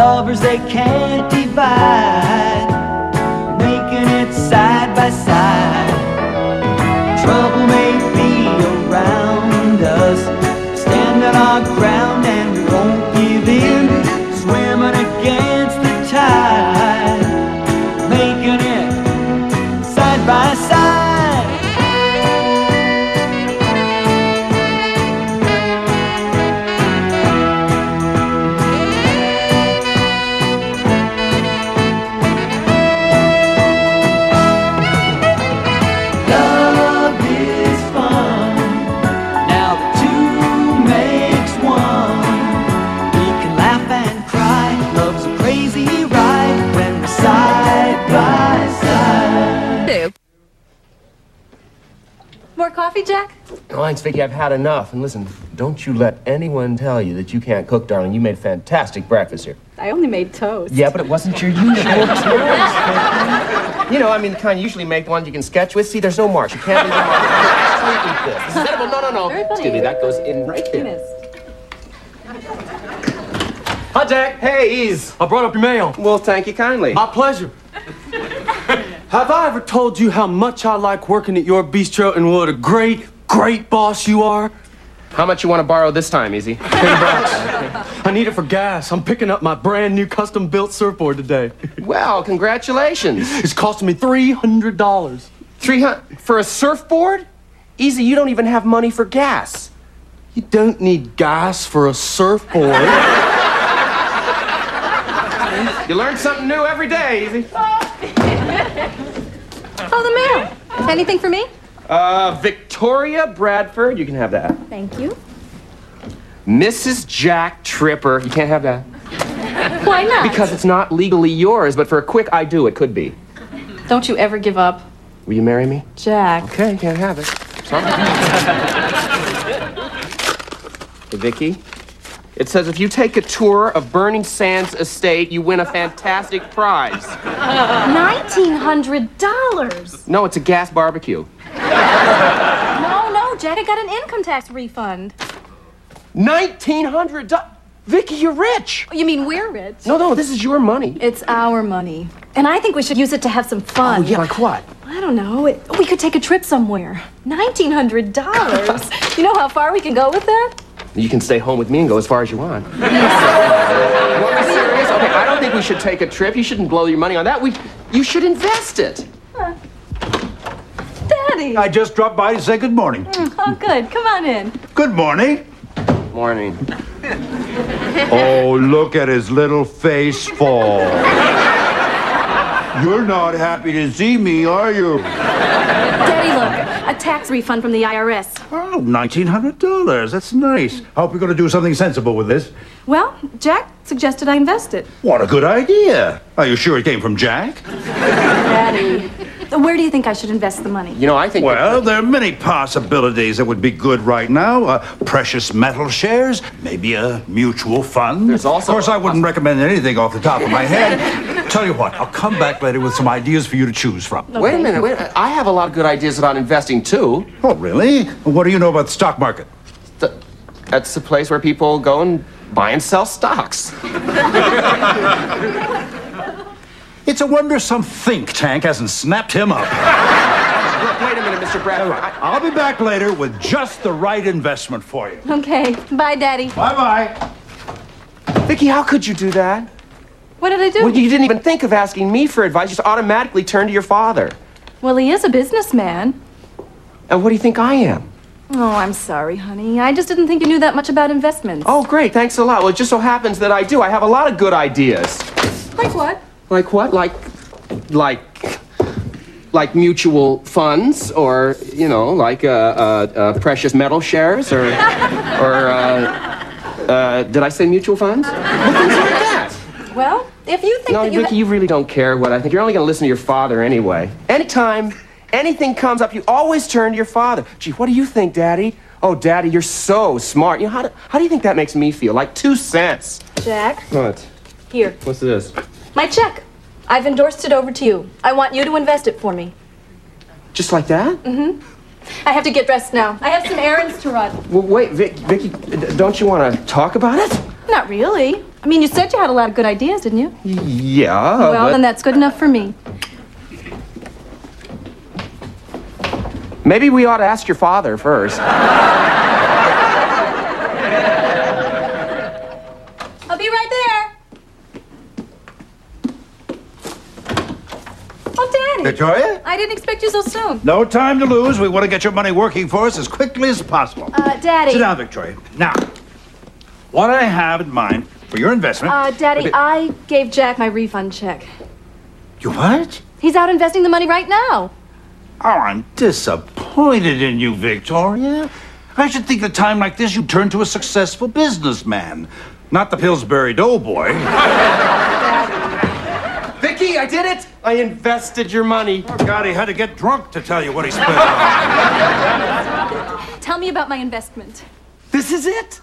lovers they can't divide, making it side by side. Trouble may be around us, standing our ground and we won't give in, swimming against the tide, making it side by side. More coffee, Jack? Thanks, Vicky. I've had enough. And listen, don't you let anyone tell you that you can't cook, darling. You made fantastic breakfast here. I only made toast. Yeah, but it wasn't your usual toast. You know, I mean, the kind you usually make, the ones you can sketch with. See, there's no marks. You can't leave the marks. You can actually eat this. This is edible. No. Very funny. Excuse me, that goes in right there. Goodness. Hi, Jack. Hey, Ease. I brought up your mail. Well, thank you kindly. My pleasure. Have I ever told you how much I like working at your bistro and what a great, great boss you are? How much you want to borrow this time, Easy? $10. I need it for gas. I'm picking up my brand new custom-built surfboard today. Well, congratulations. It's costing me $300. 300 for a surfboard? Easy, you don't even have money for gas. You don't need gas for a surfboard. You learn something new every day, Easy. Oh, the mail. Anything for me? Victoria Bradford, you can have that. Thank you. Mrs. Jack Tripper, you can't have that. Why not? Because it's not legally yours, but for a quick I do, it could be. Don't you ever give up. Will you marry me? Jack. Okay, you can't have it. Sorry. Hey, Vicky. It says if you take a tour of Burning Sands Estate, you win a fantastic prize. $1,900. No, it's a gas barbecue. No, Jack, I got an income tax refund. $1,900? Vicky, you're rich. You mean we're rich? No, this is your money. It's our money. And I think we should use it to have some fun. Oh, yeah, like what? I don't know. We could take a trip somewhere. $1,900. You know how far we can go with that? You can stay home with me and go as far as you want. You want me serious? Okay, I don't think we should take a trip. You shouldn't blow your money on that. You should invest it. Daddy. I just dropped by to say good morning. Oh, good. Come on in. Good morning. Morning. Oh, look at his little face fall. You're not happy to see me, are you? Daddy, look. A tax refund from the IRS. Oh, $1,900. That's nice. I hope you're going to do something sensible with this. Well, Jack suggested I invest it. What a good idea. Are you sure it came from Jack? Daddy, where do you think I should invest the money? You know, I think... Well, there are many possibilities that would be good right now. Precious metal shares, maybe a mutual fund. There's also... Of course, I wouldn't recommend anything off the top of my head. Tell you what, I'll come back later with some ideas for you to choose from. Okay. Wait a minute. I have a lot of good ideas about investing, too. Oh, really? What do you know about the stock market? That's the place where people go and buy and sell stocks. It's a wonder some think tank hasn't snapped him up. Look, wait a minute, Mr. Bradford. I'll be back later with just the right investment for you. Okay. Bye, Daddy. Bye-bye. Vicky, how could you do that? What did I do? Well, you didn't even think of asking me for advice. You just automatically turned to your father. Well, he is a businessman. And what do you think I am? Oh, I'm sorry, honey. I just didn't think you knew that much about investments. Oh, great. Thanks a lot. Well, it just so happens that I do. I have a lot of good ideas. Like what? Like what? Like mutual funds, or you know, like precious metal shares, or did I say mutual funds? Well, things like that. Well, if you think No, that you... Vicky, you really don't care what I think. You're only going to listen to your father anyway. Anytime anything comes up, you always turn to your father. Gee, what do you think, Daddy? Oh, Daddy, you're so smart. You know, how do you think that makes me feel? Like 2 cents. Jack, What? here. What's this? My check. I've endorsed it over to you. I want you to invest it for me. Just like that? Mm-hmm. I have to get dressed now. I have some errands to run. Well, wait, Vicky, don't you want to talk about it? Not really. I mean, you said you had a lot of good ideas, didn't you? Yeah, Well, but then that's good enough for me. maybe we ought to ask your father first. I'll be right there. Oh, Daddy. Victoria? I didn't expect you so soon. No time to lose. We want to get your money working for us as quickly as possible. Daddy. Sit down, Victoria. Now, what I have in mind for your investment... Daddy, I gave Jack my refund check. You what? He's out investing the money right now. Oh, I'm disappointed in you, Victoria. I should think at a time like this you turn to a successful businessman, not the Pillsbury Doughboy. Vicky, I did it! I invested your money. Oh, God, he had to get drunk to tell you what he spent on. Tell me about my investment. This is it?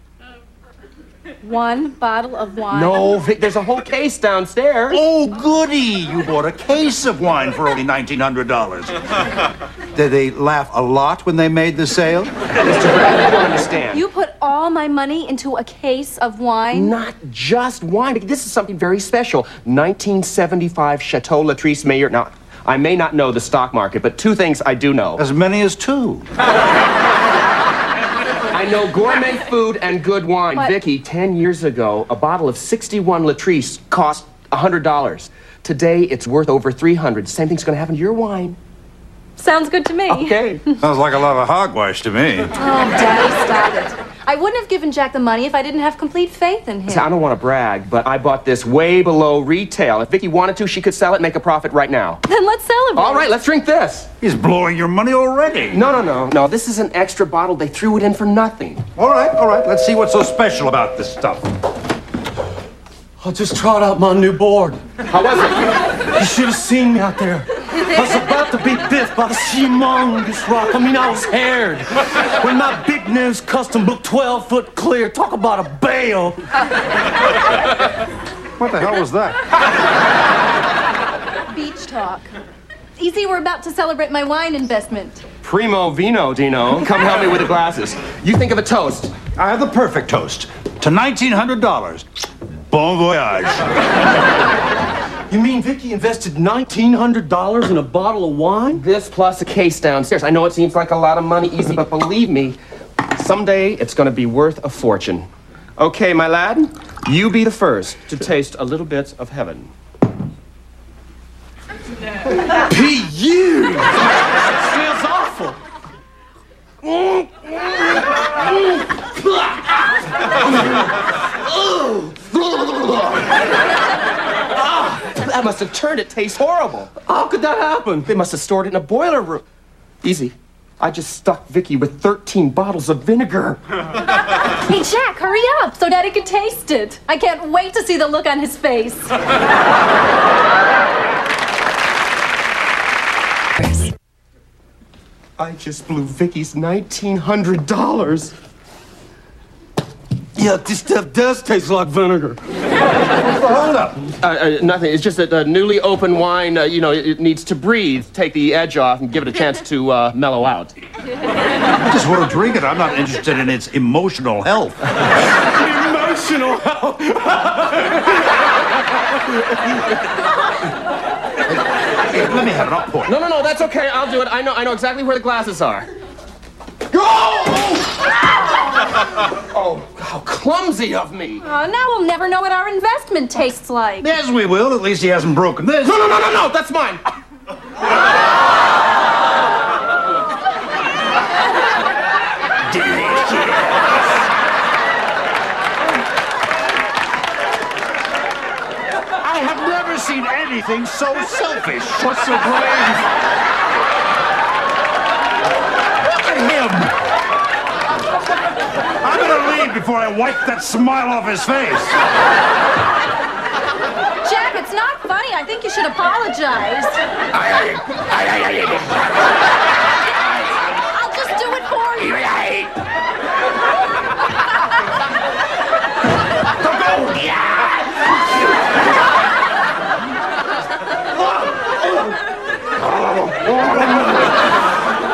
One bottle of wine. No, Vic, there's a whole case downstairs. Oh, goody! You bought a case of wine for only $1,900. Did they laugh a lot when they made the sale? Mr. Brad, I don't understand. You put all my money into a case of wine? Not just wine. This is something very special. 1975 Chateau Latrice Mayer. Now, I may not know the stock market, but two things I do know. As many as two. I know gourmet food and good wine. What? Vicky, 10 years ago, a bottle of 61 Latrice cost $100. Today, it's worth over $300. Same thing's going to happen to your wine. Sounds good to me. Okay. Sounds like a lot of hogwash to me. Oh, Daddy, stop it. I wouldn't have given Jack the money if I didn't have complete faith in him. See, I don't want to brag, but I bought this way below retail. If Vicky wanted to, she could sell it and make a profit right now. Then let's celebrate. All right, let's drink this. He's blowing your money already. No. This is an extra bottle. They threw it in for nothing. All right. Let's see what's so special about this stuff. I just tried out my new board. How was it? You should have seen me out there. I was about to be biffed by the humongous rock. I mean, I was haired. When my big news custom book 12 foot clear, talk about a bale. What the hell was that? Beach talk. Easy, we're about to celebrate my wine investment. Primo vino, Dino. Come help me with the glasses. You think of a toast. I have the perfect toast to $1,900. Bon voyage. You mean Vicky invested $1,900 in a bottle of wine? This plus a case downstairs. I know it seems like a lot of money, Easy, but believe me, someday it's going to be worth a fortune. Okay, my lad, you be the first to taste a little bit of heaven. P.U. Smells awful. That must have turned it taste horrible. How could that happen? They must have stored it in a boiler room. Easy. I just stuck Vicky with 13 bottles of vinegar. Hey, Jack, hurry up so Daddy can taste it. I can't wait to see the look on his face. I just blew Vicky's $1,900. Yeah, this stuff does taste like vinegar. Hold up. Nothing. It's just that newly opened wine, it needs to breathe, take the edge off, and give it a chance to mellow out. I just want to drink it. I'm not interested in its emotional health. Emotional health. Hey, let me have it. I'll pour it. No, that's okay. I'll do it. I know exactly where the glasses are. Oh, how clumsy of me. Oh, now we'll never know what our investment tastes like. Yes, we will. At least he hasn't broken this. No, that's mine. I have never seen anything so selfish. What's so brave? Look at him. I'm gonna leave before I wipe that smile off his face. Jack, it's not funny. I think you should apologize. I'll just do it for you.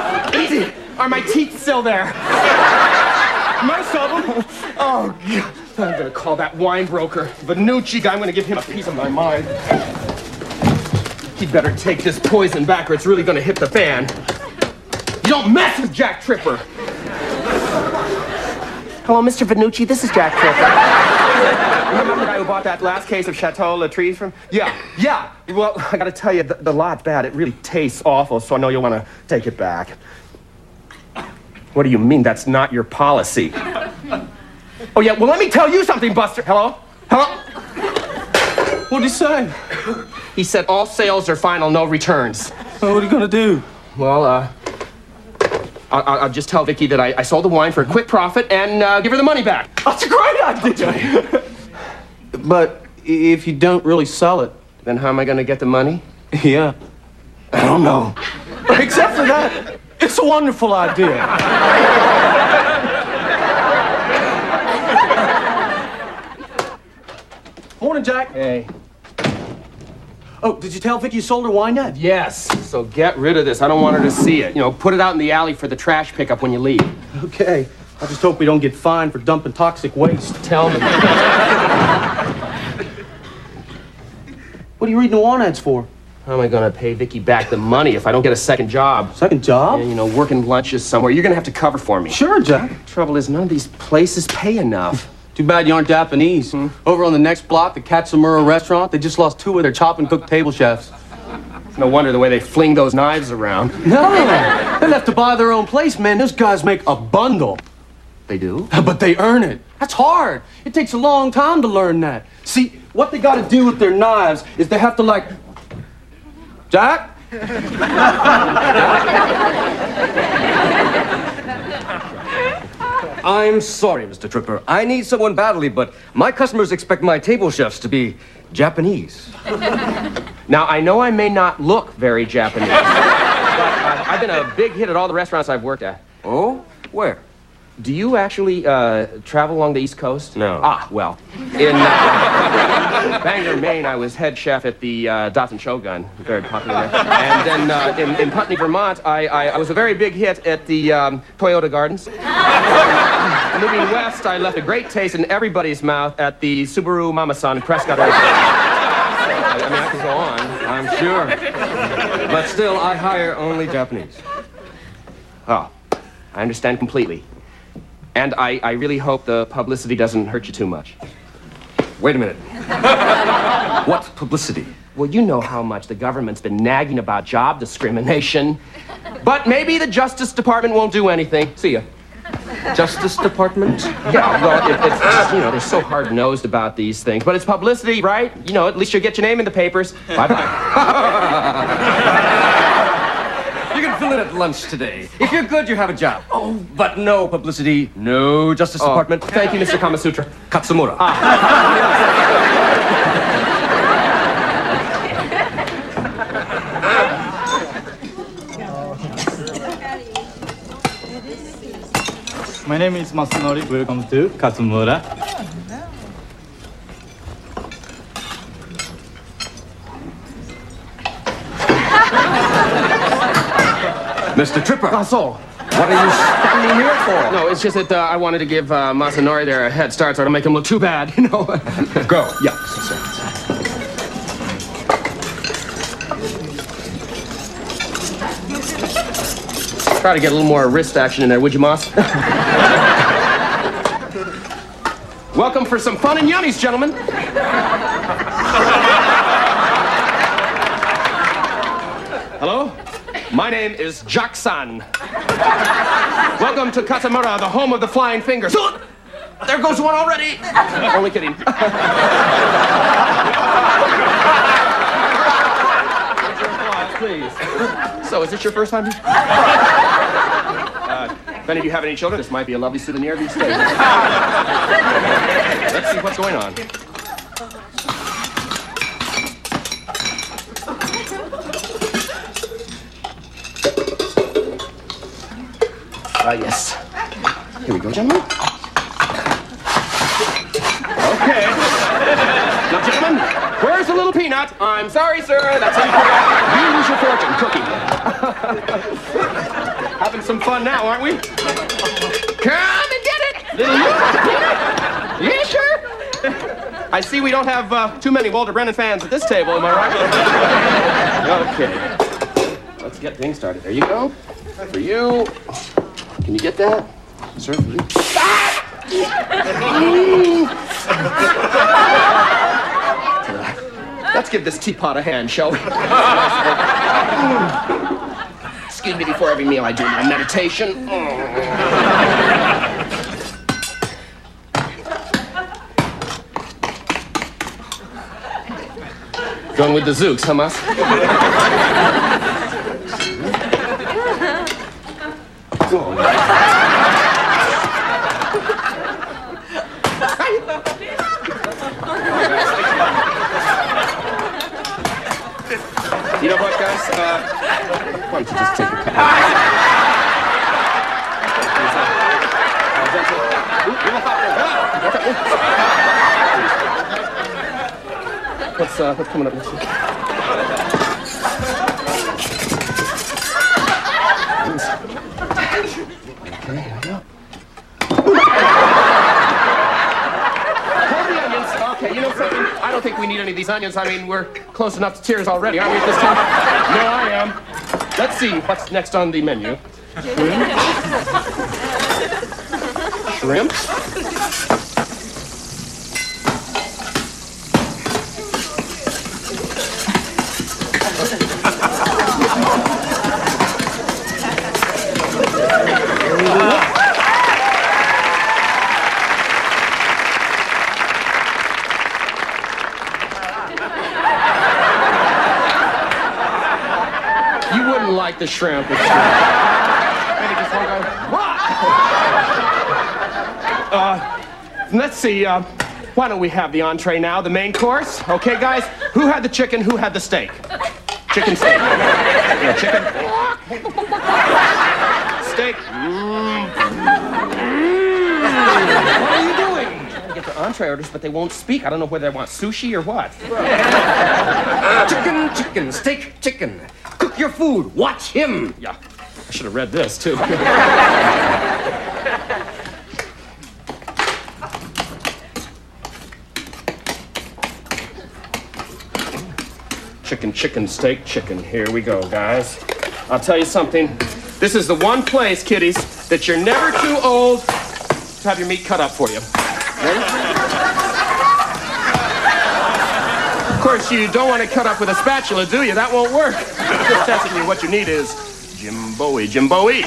Easy. Are my teeth still there? Most of them. Oh, God. I'm gonna call that wine broker, Venucci guy. I'm gonna give him a piece of my mind. He'd better take this poison back or it's really gonna hit the fan. You don't mess with Jack Tripper. Hello, Mr. Venucci. This is Jack Tripper. Remember the guy who bought that last case of Chateau Latrice from? Yeah. Well, I gotta tell you, the lot's bad. It really tastes awful, so I know you'll want to take it back. What do you mean that's not your policy? Oh, yeah, well, let me tell you something, Buster. Hello? What'd he say? He said all sales are final, no returns. What are you gonna do? Well, I'll just tell Vicky that I sold the wine for a quick profit and give her the money back. That's a great idea. But if you don't really sell it, Then how am I going to get the money? yeah, I don't know. Except for that, it's a wonderful idea. Morning, Jack. Hey. Oh, did you tell Vicky you sold her wine yet? Yes, so get rid of this. I don't want her to see it. You know, put it out in the alley for the trash pickup when you leave. Okay. I just hope we don't get fined for dumping toxic waste. Tell me. What are you reading the wine ads for? How am I going to pay Vicky back the money if I don't get a second job? Second job? Yeah, you know, working lunches somewhere. You're going to have to cover for me. Sure, Jack. Trouble is, none of these places pay enough. Too bad you aren't Japanese. Over on the next block, the Katsumura restaurant, they just lost 2 of their chop and cook table chefs. It's no wonder the way they fling those knives around. No, they left to buy their own place, man. Those guys make a bundle. They do? But they earn it. That's hard. It takes a long time to learn that. See, what they got to do with their knives is they have to, like... Jack? I'm sorry, Mr. Tripper. I need someone badly, but my customers expect my table chefs to be Japanese. Now, I know I may not look very Japanese, but I've been a big hit at all the restaurants I've worked at. Oh? Where? Do you actually travel along the East Coast? No. Ah, well. In Bangor, Maine, I was head chef at the Dotson Shogun. Very popular there. And then in Putney, Vermont, I was a very big hit at the Toyota Gardens. Moving west, I left a great taste in everybody's mouth at the Subaru Mama-san in Prescott, Oregon. I mean, I could go on. I'm sure. But still, I hire only Japanese. Oh, I understand completely. And I really hope the publicity doesn't hurt you too much. Wait a minute. What publicity? Well, you know how much the government's been nagging about job discrimination. But maybe the Justice Department won't do anything. See ya. Justice Department? Yeah, well, it's just, you know, they're so hard-nosed about these things. But it's publicity, right? You know, at least you'll get your name in the papers. Bye-bye. You can fill it at lunch today. If you're good, you have a job. Oh, but no publicity, no Justice Department. Thank you, Mr. Kamasutra. Katsumura. My name is Masanori. Welcome to Katsumura. Mr. Tripper. So, What are you standing here for? no, it's just that I wanted to give Masanori there a head start so I don't make him look too bad, you know. Go. Yeah. Try to get a little more wrist action in there, would you, Moss? Welcome for some fun and yummies, gentlemen. Hello? My name is Jack-san. Welcome to Katsumura, the home of the flying fingers. There goes one already. Only kidding. Please. So, is this your first time here? If any of you have any children, this might be a lovely souvenir these days. Let's see what's going on. Yes. Here we go, gentlemen. Okay. Now, gentlemen, where's the little peanut? I'm sorry, sir. That's incorrect. You lose your fortune. Cookie. Having some fun now, aren't we? Come and get it. Little peanut. Yeah, sure. I see we don't have too many Walter Brennan fans at this table, am I right? Okay. Let's get things started. There you go. For you. Can you get that? Sir, for you. Let's give this teapot a hand, shall we? Excuse me, before every meal I do my meditation. Going with the Zooks, huh, Mas? You know what, guys? Why don't you just take a couple? What's coming up next week? Okay, here we go. Okay, you know something? I don't think we need any of these onions. I mean, we're close enough to tears already, aren't we, at this time? No, I am. Let's see what's next on the menu. Shrimp. You wouldn't like the shrimp. Maybe just one guy. Let's see. Why don't we have the entree now, the main course? Okay, guys. Who had the chicken? Who had the steak? Chicken steak. Yeah, chicken. Steak. What are you doing? I'm trying to get the entree orders, but they won't speak. I don't know whether they want sushi or what. Chicken, steak, chicken. Cook your food. Watch him. Yeah, I should have read this, too. Chicken, steak, chicken. Here we go, guys. I'll tell you something. This is the one place, kiddies, that you're never too old to have your meat cut up for you. Ready? Of course, you don't want to cut up with a spatula, do you? That won't work. Just testing you. What you need is Jim Bowie. Yeah!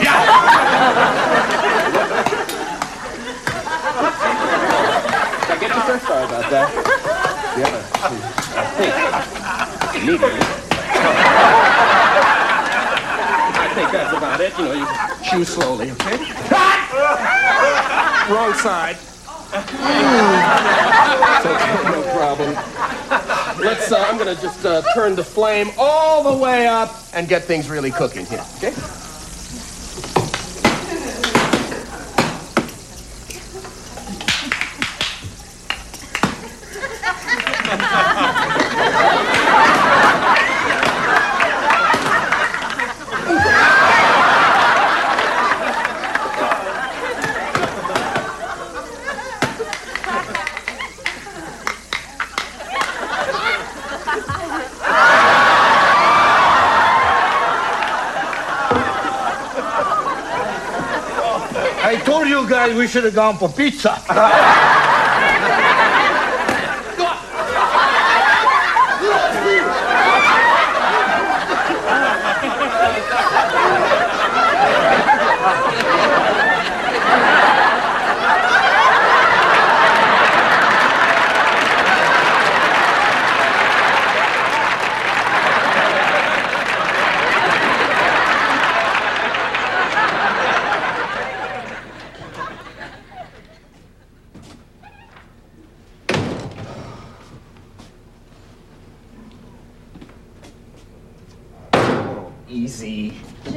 Did I get you, sir? Sorry about that. Yeah, I think you need it. I think that's about it. You know, you chew slowly, okay? Wrong side. It's okay, no problem. I'm gonna just turn the flame all the way up and get things really cooking here, okay? I told you guys we should have gone for pizza. Easy.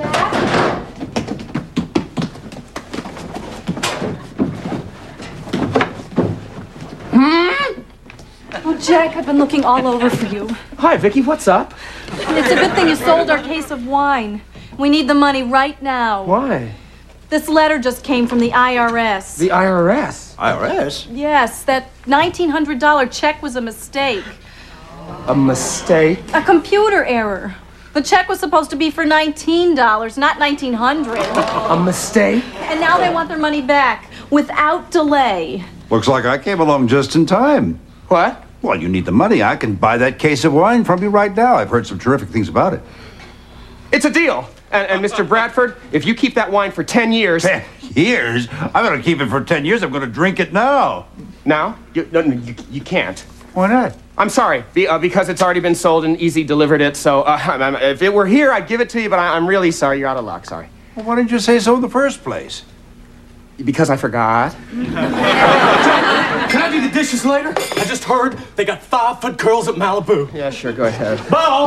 Oh, Jack, I've been looking all over for you. Hi, Vicky, what's up? It's a good thing you sold our case of wine. We need the money right now. Why? This letter just came from the IRS. The IRS? IRS? Yes, that $1,900 check was a mistake. A mistake? A computer error. The check was supposed to be for $19, not $1,900. A mistake? And now they want their money back without delay. Looks like I came along just in time. What? Well, you need the money. I can buy that case of wine from you right now. I've heard some terrific things about it. It's a deal. And Mr. Bradford, if you keep that wine for 10 years... 10 years? I'm going to keep it for 10 years. I'm going to drink it now. Now? You can't. Why not? I'm sorry, because it's already been sold and Easy delivered it, so if it were here, I'd give it to you, but I'm really sorry. You're out of luck, sorry. Well, why didn't you say so in the first place? Because I forgot. Can I do the dishes later? I just heard they got 5-foot curls at Malibu. Yeah, sure, go ahead. Bo!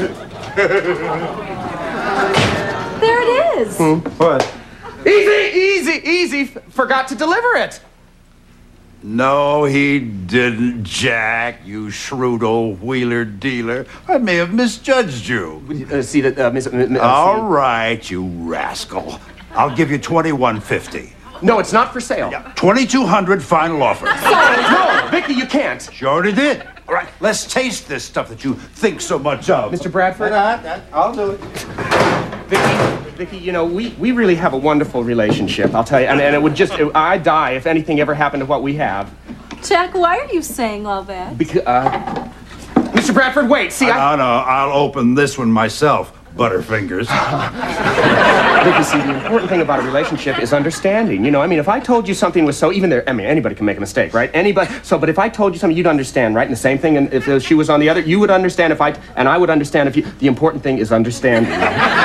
There it is. What? Easy forgot to deliver it. No, he didn't, Jack, you shrewd old wheeler dealer. I may have misjudged you. See that, Miss... All right, you rascal. I'll give you $21.50. No, it's not for sale. Yeah, $2,200 final offer. No, Vicky, you can't. She already did. All right, let's taste this stuff that you think so much of. Mr. Bradford? I'll do it. Vicky, you know, we really have a wonderful relationship, I'll tell you. And it would just... I'd die if anything ever happened to what we have. Jack, why are you saying all that? Because, Mr. Bradford, wait, see, No, I'll open this one myself, Butterfingers. Vicky, see, the important thing about a relationship is understanding. You know, I mean, if I told you something was so... Even there... I mean, anybody can make a mistake, right? Anybody... So, but if I told you something, you'd understand, right? And the same thing, and if she was on the other, you would understand if I... And I would understand if you... The important thing is understanding.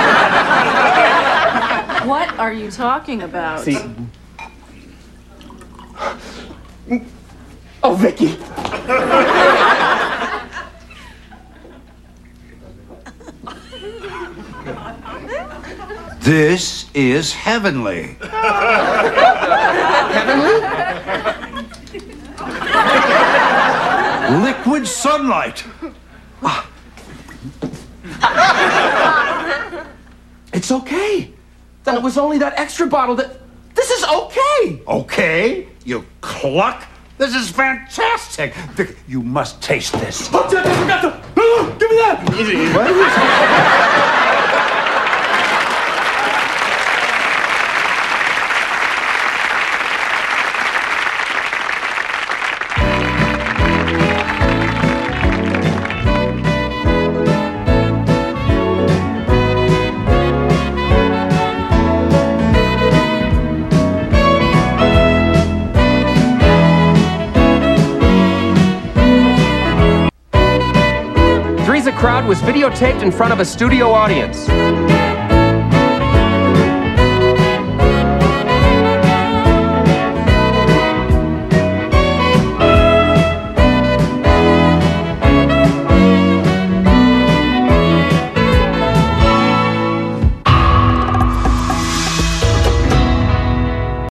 What are you talking about? See... Oh, Vicky! This is heavenly. Heavenly? Liquid sunlight. It's okay. Then it was only that extra bottle that... This is okay! Okay, you cluck. This is fantastic. Vic, you must taste this. Oh, Jack, I forgot to... Oh, give me that! Crowd was videotaped in front of a studio audience.